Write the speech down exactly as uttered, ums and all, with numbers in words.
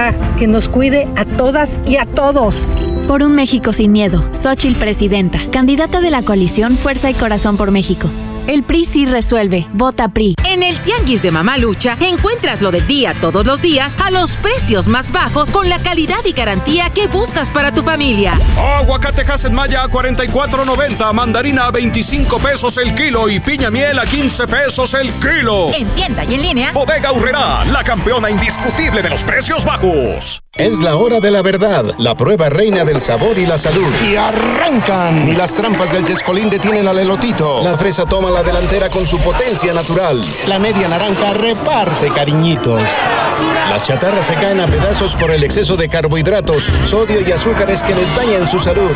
papá, que nos cuide a todas y a todos. Por un México sin miedo, Xóchitl presidenta, candidata de la coalición Fuerza y Corazón por México. El P R I sí resuelve. Vota P R I. En el Tianguis de Mamalucha encuentras lo del día todos los días a los precios más bajos con la calidad y garantía que buscas para tu familia. Aguacate Maya a cuarenta y cuatro noventa, mandarina a veinticinco pesos el kilo y piña miel a quince pesos el kilo. En tienda y en línea. Bodega Aurrerá, la campeona indiscutible de los precios bajos. Es la hora de la verdad, la prueba reina del sabor y la salud. Y arrancan. Ni las trampas del Chescolín detienen al elotito. La fresa toma la delantera con su potencia natural. La media naranja reparte cariñitos. Las chatarras se caen a pedazos por el exceso de carbohidratos, sodio y azúcares que les dañan su salud.